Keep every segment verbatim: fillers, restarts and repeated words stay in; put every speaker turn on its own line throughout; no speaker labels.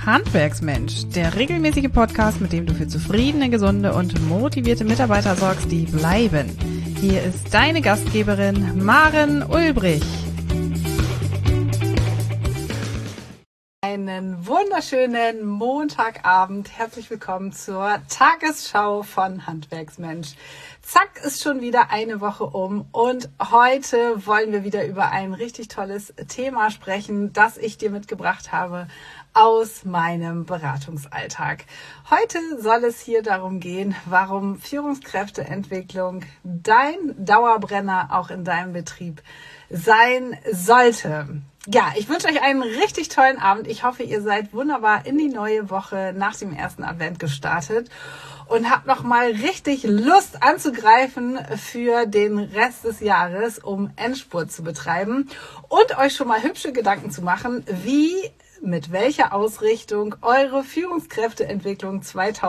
Handwerksmensch, der regelmäßige Podcast, mit dem du für zufriedene, gesunde und motivierte Mitarbeiter sorgst, die bleiben. Hier ist deine Gastgeberin Maren Ulbrich. Einen wunderschönen Montagabend. Herzlich willkommen zur Tagesschau von Handwerksmensch. Zack, ist schon wieder eine Woche um und heute wollen wir wieder über ein richtig tolles Thema sprechen, das ich dir mitgebracht habe aus meinem Beratungsalltag. Heute soll es hier darum gehen, warum Führungskräfteentwicklung dein Dauerbrenner auch in deinem Betrieb sein sollte. Ja, ich wünsche euch einen richtig tollen Abend. Ich hoffe, ihr seid wunderbar in die neue Woche nach dem ersten Advent gestartet und habt noch mal richtig Lust anzugreifen für den Rest des Jahres, um Endspurt zu betreiben und euch schon mal hübsche Gedanken zu machen, wie mit welcher Ausrichtung eure Führungskräfteentwicklung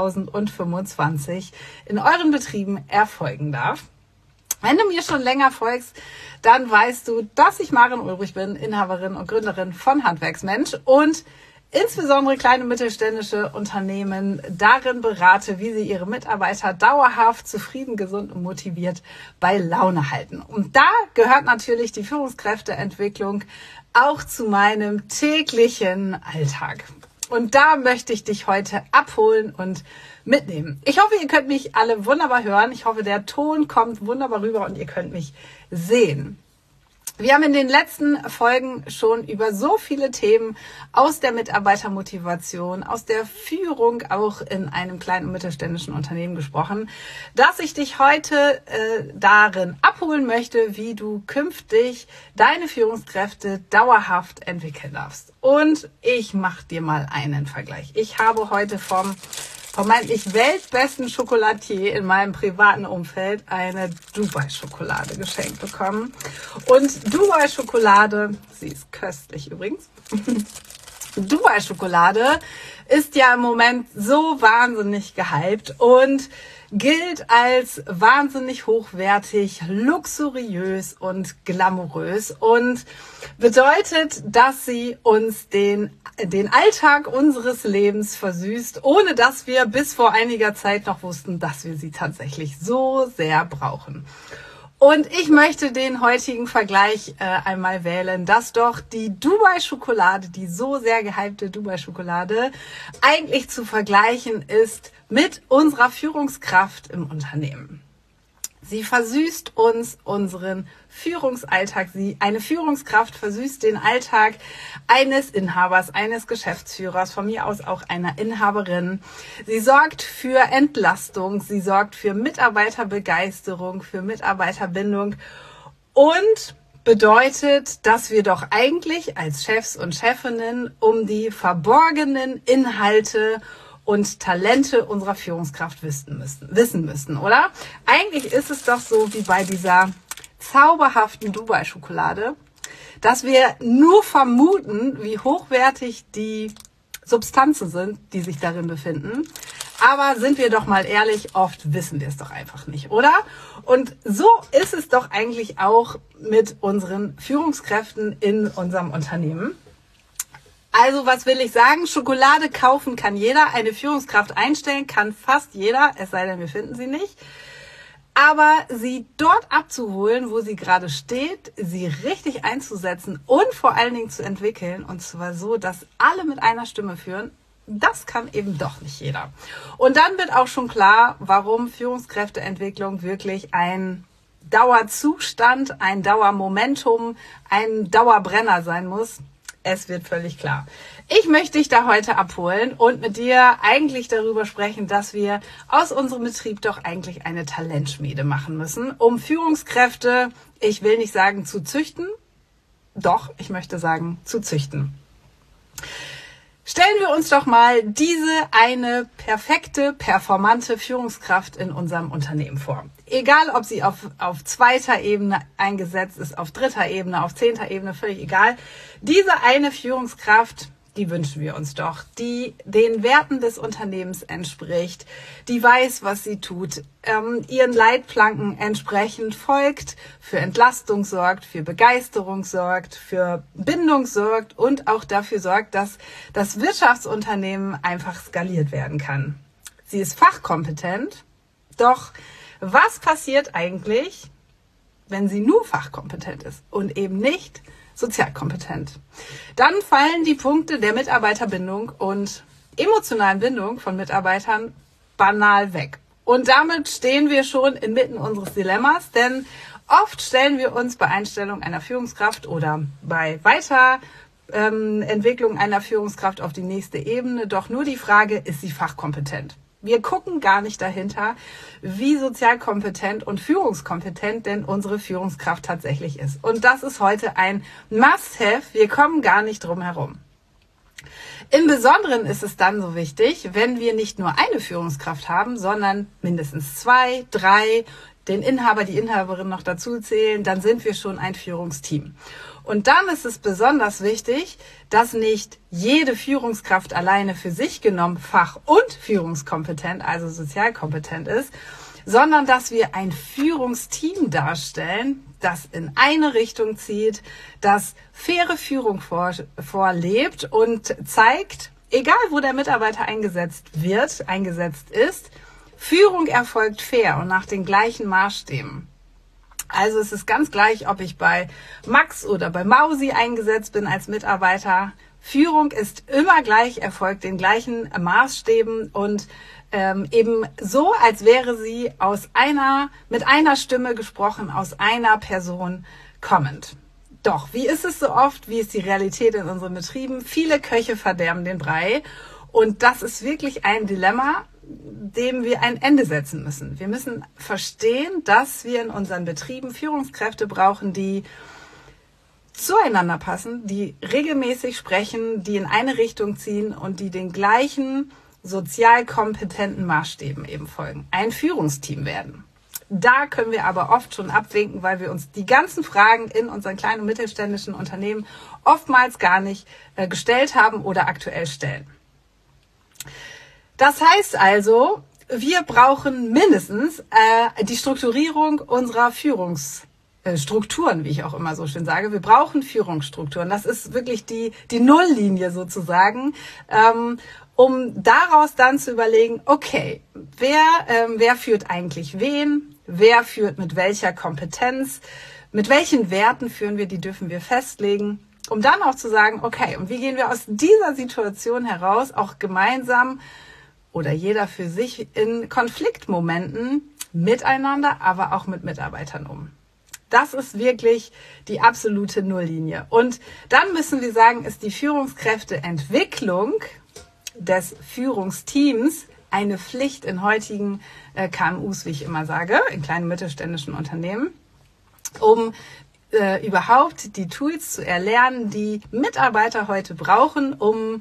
zweitausendfünfundzwanzig in euren Betrieben erfolgen darf. Wenn du mir schon länger folgst, dann weißt du, dass ich Maren Ulbrich bin, Inhaberin und Gründerin von Handwerksmensch und insbesondere kleine und mittelständische Unternehmen darin berate, wie sie ihre Mitarbeiter dauerhaft, zufrieden, gesund und motiviert bei Laune halten. Und da gehört natürlich die Führungskräfteentwicklung auch zu meinem täglichen Alltag. Und da möchte ich dich heute abholen und mitnehmen. Ich hoffe, ihr könnt mich alle wunderbar hören. Ich hoffe, der Ton kommt wunderbar rüber und ihr könnt mich sehen. Wir haben in den letzten Folgen schon über so viele Themen aus der Mitarbeitermotivation, aus der Führung auch in einem kleinen und mittelständischen Unternehmen gesprochen, dass ich dich heute äh, darin abholen möchte, wie du künftig deine Führungskräfte dauerhaft entwickeln darfst. Und ich mache dir mal einen Vergleich. Ich habe heute vom vermeintlich weltbesten Schokolatier in meinem privaten Umfeld eine Dubai-Schokolade geschenkt bekommen. Und Dubai-Schokolade, sie ist köstlich übrigens, Dubai-Schokolade ist ja im Moment so wahnsinnig gehypt und gilt als wahnsinnig hochwertig, luxuriös und glamourös und bedeutet, dass sie uns den, den Alltag unseres Lebens versüßt, ohne dass wir bis vor einiger Zeit noch wussten, dass wir sie tatsächlich so sehr brauchen. Und ich möchte den heutigen Vergleich äh, einmal wählen, dass doch die Dubai-Schokolade, die so sehr gehypte Dubai-Schokolade, eigentlich zu vergleichen ist mit unserer Führungskraft im Unternehmen. Sie versüßt uns unseren Führungsalltag. Sie, eine Führungskraft versüßt den Alltag eines Inhabers, eines Geschäftsführers, von mir aus auch einer Inhaberin. Sie sorgt für Entlastung, sie sorgt für Mitarbeiterbegeisterung, für Mitarbeiterbindung und bedeutet, dass wir doch eigentlich als Chefs und Chefinnen um die verborgenen Inhalte und Talente unserer Führungskraft wissen müssen, wissen müssen, oder? Eigentlich ist es doch so wie bei dieser zauberhaften Dubai-Schokolade, dass wir nur vermuten, wie hochwertig die Substanzen sind, die sich darin befinden. Aber sind wir doch mal ehrlich, oft wissen wir es doch einfach nicht, oder? Und so ist es doch eigentlich auch mit unseren Führungskräften in unserem Unternehmen. Also was will ich sagen? Schokolade kaufen kann jeder, eine Führungskraft einstellen kann fast jeder, es sei denn, wir finden sie nicht. Aber sie dort abzuholen, wo sie gerade steht, sie richtig einzusetzen und vor allen Dingen zu entwickeln, und zwar so, dass alle mit einer Stimme führen, das kann eben doch nicht jeder. Und dann wird auch schon klar, warum Führungskräfteentwicklung wirklich ein Dauerzustand, ein Dauermomentum, ein Dauerbrenner sein muss. Es wird völlig klar. Ich möchte dich da heute abholen und mit dir eigentlich darüber sprechen, dass wir aus unserem Betrieb doch eigentlich eine Talentschmiede machen müssen, um Führungskräfte, ich will nicht sagen zu züchten, doch, ich möchte sagen zu züchten. Stellen wir uns doch mal diese eine perfekte, performante Führungskraft in unserem Unternehmen vor. Egal, ob sie auf, auf zweiter Ebene eingesetzt ist, auf dritter Ebene, auf zehnter Ebene, völlig egal. Diese eine Führungskraft, die wünschen wir uns doch, die den Werten des Unternehmens entspricht, die weiß, was sie tut, ähm, ihren Leitplanken entsprechend folgt, für Entlastung sorgt, für Begeisterung sorgt, für Bindung sorgt und auch dafür sorgt, dass das Wirtschaftsunternehmen einfach skaliert werden kann. Sie ist fachkompetent, doch was passiert eigentlich, wenn sie nur fachkompetent ist und eben nicht sozialkompetent? Dann fallen die Punkte der Mitarbeiterbindung und emotionalen Bindung von Mitarbeitern banal weg. Und damit stehen wir schon inmitten unseres Dilemmas, denn oft stellen wir uns bei Einstellung einer Führungskraft oder bei Weiterentwicklung ähm, einer Führungskraft auf die nächste Ebene doch nur die Frage, ist sie fachkompetent? Wir gucken gar nicht dahinter, wie sozialkompetent und führungskompetent denn unsere Führungskraft tatsächlich ist. Und das ist heute ein Must-have. Wir kommen gar nicht drum herum. Im Besonderen ist es dann so wichtig, wenn wir nicht nur eine Führungskraft haben, sondern mindestens zwei, drei, den Inhaber, die Inhaberin noch dazu zählen, dann sind wir schon ein Führungsteam. Und dann ist es besonders wichtig, dass nicht jede Führungskraft alleine für sich genommen fach- und führungskompetent, also sozialkompetent ist, sondern dass wir ein Führungsteam darstellen, das in eine Richtung zieht, das faire Führung vor, vorlebt und zeigt, egal wo der Mitarbeiter eingesetzt wird, eingesetzt ist, Führung erfolgt fair und nach den gleichen Maßstäben. Also es ist ganz gleich, ob ich bei Max oder bei Mausi eingesetzt bin als Mitarbeiter. Führung ist immer gleich, erfolgt den gleichen Maßstäben und ähm, eben so, als wäre sie aus einer, mit einer Stimme gesprochen, aus einer Person kommend. Doch, wie ist es so oft, wie ist die Realität in unseren Betrieben? Viele Köche verderben den Brei und das ist wirklich ein Dilemma, dem wir ein Ende setzen müssen. Wir müssen verstehen, dass wir in unseren Betrieben Führungskräfte brauchen, die zueinander passen, die regelmäßig sprechen, die in eine Richtung ziehen und die den gleichen sozial kompetenten Maßstäben eben folgen. Ein Führungsteam werden. Da können wir aber oft schon abwinken, weil wir uns die ganzen Fragen in unseren kleinen und mittelständischen Unternehmen oftmals gar nicht äh, gestellt haben oder aktuell stellen. Das heißt also, wir brauchen mindestens äh, die Strukturierung unserer Führungsstrukturen, wie ich auch immer so schön sage. Wir brauchen Führungsstrukturen. Das ist wirklich die, die Nulllinie sozusagen, ähm, um daraus dann zu überlegen, okay, wer, ähm, wer führt eigentlich wen? Wer führt mit welcher Kompetenz? Mit welchen Werten führen wir? Die dürfen wir festlegen. Um dann auch zu sagen, okay, und wie gehen wir aus dieser Situation heraus auch gemeinsam oder jeder für sich in Konfliktmomenten miteinander, aber auch mit Mitarbeitern um. Das ist wirklich die absolute Nulllinie. Und dann müssen wir sagen, ist die Führungskräfteentwicklung des Führungsteams eine Pflicht in heutigen äh, K M Us, wie ich immer sage, in kleinen mittelständischen Unternehmen, um äh, überhaupt die Tools zu erlernen, die Mitarbeiter heute brauchen, um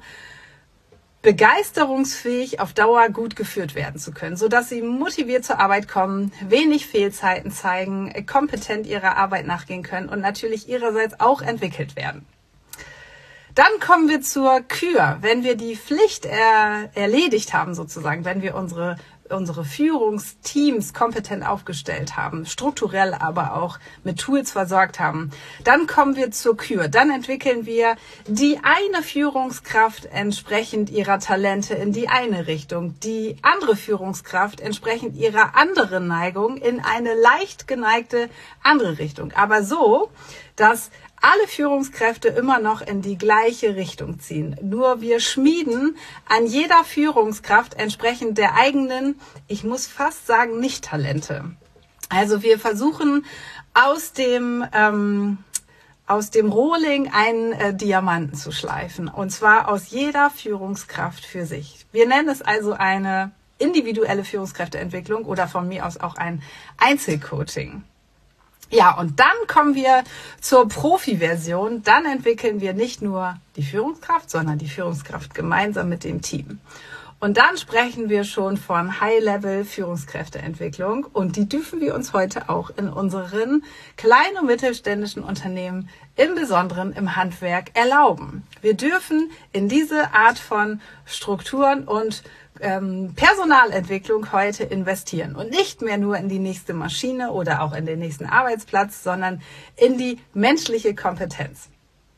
begeisterungsfähig auf Dauer gut geführt werden zu können, sodass sie motiviert zur Arbeit kommen, wenig Fehlzeiten zeigen, kompetent ihrer Arbeit nachgehen können und natürlich ihrerseits auch entwickelt werden. Dann kommen wir zur Kür. Wenn wir die Pflicht er, erledigt haben sozusagen, wenn wir unsere unsere Führungsteams kompetent aufgestellt haben, strukturell aber auch mit Tools versorgt haben, dann kommen wir zur Kür. Dann entwickeln wir die eine Führungskraft entsprechend ihrer Talente in die eine Richtung, die andere Führungskraft entsprechend ihrer anderen Neigung in eine leicht geneigte andere Richtung. Aber so, dass alle Führungskräfte immer noch in die gleiche Richtung ziehen. Nur wir schmieden an jeder Führungskraft entsprechend der eigenen, ich muss fast sagen, Nicht-Talente. Also wir versuchen aus dem ähm, aus dem Rohling einen äh, Diamanten zu schleifen. Und zwar aus jeder Führungskraft für sich. Wir nennen es also eine individuelle Führungskräfteentwicklung oder von mir aus auch ein Einzelcoaching. Ja, und dann kommen wir zur Profi-Version. Dann entwickeln wir nicht nur die Führungskraft, sondern die Führungskraft gemeinsam mit dem Team. Und dann sprechen wir schon von High-Level-Führungskräfteentwicklung. Und die dürfen wir uns heute auch in unseren kleinen und mittelständischen Unternehmen, im Besonderen im Handwerk, erlauben. Wir dürfen in diese Art von Strukturen und ähm, Personalentwicklung heute investieren und nicht mehr nur in die nächste Maschine oder auch in den nächsten Arbeitsplatz, sondern in die menschliche Kompetenz.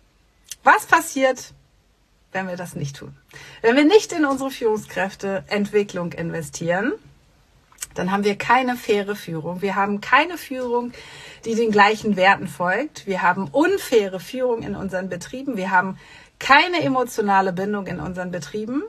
Was passiert, wenn wir das nicht tun? Wenn wir nicht in unsere Führungskräfteentwicklung investieren, dann haben wir keine faire Führung. Wir haben keine Führung, die den gleichen Werten folgt. Wir haben unfaire Führung in unseren Betrieben. Wir haben keine emotionale Bindung in unseren Betrieben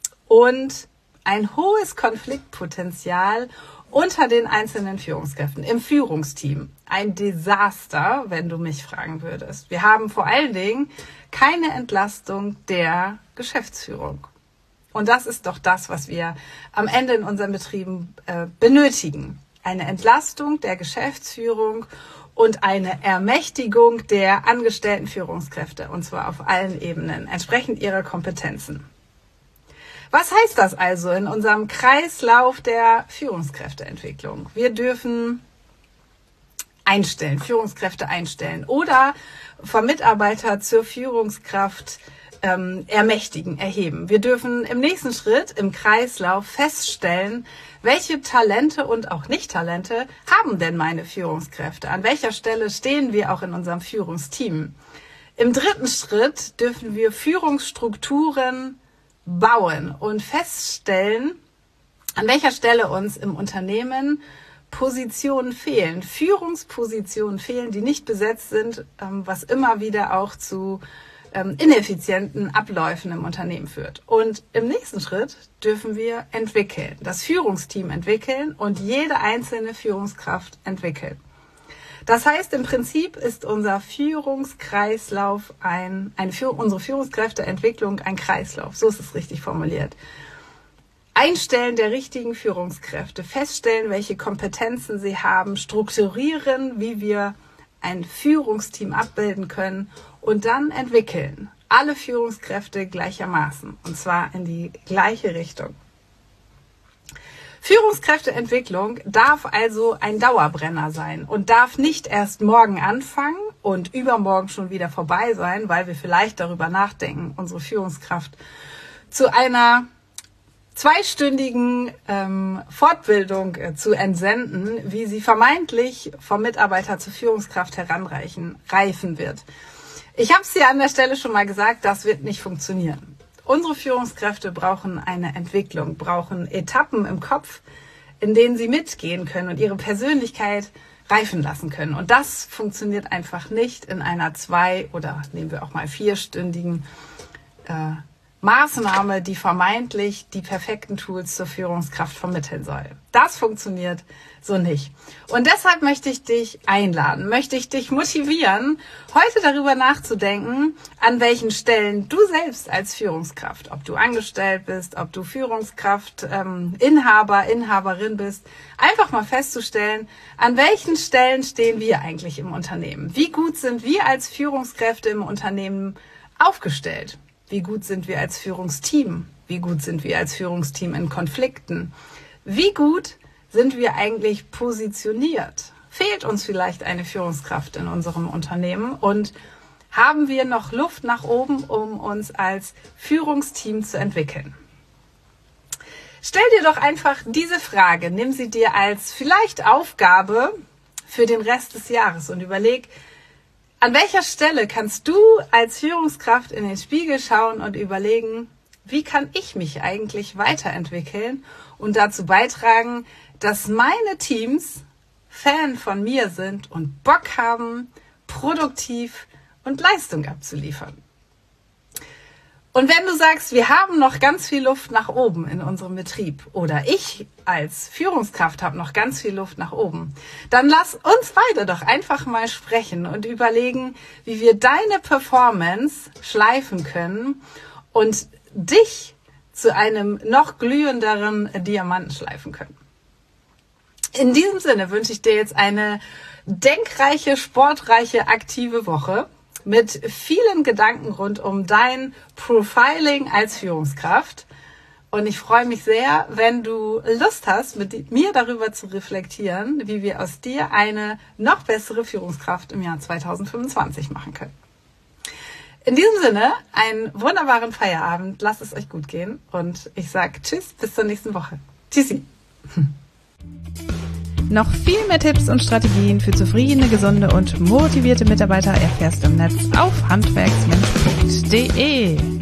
und ein hohes Konfliktpotenzial unter den einzelnen Führungskräften im Führungsteam. Ein Desaster, wenn du mich fragen würdest. Wir haben vor allen Dingen keine Entlastung der Geschäftsführung. Und das ist doch das, was wir am Ende in unseren Betrieben äh, benötigen. Eine Entlastung der Geschäftsführung und eine Ermächtigung der angestellten Führungskräfte, und zwar auf allen Ebenen, entsprechend ihrer Kompetenzen. Was heißt das also in unserem Kreislauf der Führungskräfteentwicklung? Wir dürfen einstellen, Führungskräfte einstellen oder vom Mitarbeiter zur Führungskraft ähm, ermächtigen, erheben. Wir dürfen im nächsten Schritt im Kreislauf feststellen, welche Talente und auch Nicht-Talente haben denn meine Führungskräfte? An welcher Stelle stehen wir auch in unserem Führungsteam? Im dritten Schritt dürfen wir Führungsstrukturen bauen und feststellen, an welcher Stelle uns im Unternehmen Positionen fehlen, Führungspositionen fehlen, die nicht besetzt sind, was immer wieder auch zu ineffizienten Abläufen im Unternehmen führt. Und im nächsten Schritt dürfen wir entwickeln, das Führungsteam entwickeln und jede einzelne Führungskraft entwickeln. Das heißt, im Prinzip ist unser Führungskreislauf ein, eine, unsere Führungskräfteentwicklung ein Kreislauf. So ist es richtig formuliert. Einstellen der richtigen Führungskräfte, feststellen, welche Kompetenzen sie haben, strukturieren, wie wir ein Führungsteam abbilden können und dann entwickeln. Alle Führungskräfte gleichermaßen und zwar in die gleiche Richtung. Führungskräfteentwicklung darf also ein Dauerbrenner sein und darf nicht erst morgen anfangen und übermorgen schon wieder vorbei sein, weil wir vielleicht darüber nachdenken, unsere Führungskraft zu einer zweistündigen ähm, Fortbildung äh, zu entsenden, wie sie vermeintlich vom Mitarbeiter zur Führungskraft heranreichen, reifen wird. Ich habe es hier an der Stelle schon mal gesagt, das wird nicht funktionieren. Unsere Führungskräfte brauchen eine Entwicklung, brauchen Etappen im Kopf, in denen sie mitgehen können und ihre Persönlichkeit reifen lassen können. Und das funktioniert einfach nicht in einer zwei- oder nehmen wir auch mal vierstündigen äh, Maßnahme, die vermeintlich die perfekten Tools zur Führungskraft vermitteln soll. Das funktioniert so nicht. Und deshalb möchte ich dich einladen, möchte ich dich motivieren, heute darüber nachzudenken, an welchen Stellen du selbst als Führungskraft, ob du angestellt bist, ob du Führungskraft, ähm, Inhaber, Inhaberin bist, einfach mal festzustellen, an welchen Stellen stehen wir eigentlich im Unternehmen? Wie gut sind wir als Führungskräfte im Unternehmen aufgestellt? Wie gut sind wir als Führungsteam? Wie gut sind wir als Führungsteam in Konflikten? Wie gut sind wir eigentlich positioniert? Fehlt uns vielleicht eine Führungskraft in unserem Unternehmen? Und haben wir noch Luft nach oben, um uns als Führungsteam zu entwickeln? Stell dir doch einfach diese Frage, nimm sie dir als vielleicht Aufgabe für den Rest des Jahres und überleg, an welcher Stelle kannst du als Führungskraft in den Spiegel schauen und überlegen, wie kann ich mich eigentlich weiterentwickeln und dazu beitragen, dass meine Teams Fan von mir sind und Bock haben, produktiv und Leistung abzuliefern. Und wenn du sagst, wir haben noch ganz viel Luft nach oben in unserem Betrieb oder ich als Führungskraft habe noch ganz viel Luft nach oben, dann lass uns beide doch einfach mal sprechen und überlegen, wie wir deine Performance schleifen können und dich zu einem noch glühenderen Diamanten schleifen können. In diesem Sinne wünsche ich dir jetzt eine denkreiche, sportreiche, aktive Woche mit vielen Gedanken rund um dein Profiling als Führungskraft. Und ich freue mich sehr, wenn du Lust hast, mit mir darüber zu reflektieren, wie wir aus dir eine noch bessere Führungskraft im Jahr zweitausendfünfundzwanzig machen können. In diesem Sinne, einen wunderbaren Feierabend. Lasst es euch gut gehen. Und ich sage Tschüss, bis zur nächsten Woche. Tschüssi.
Noch viel mehr Tipps und Strategien für zufriedene, gesunde und motivierte Mitarbeiter erfährst du im Netz auf handwerksmensch punkt de.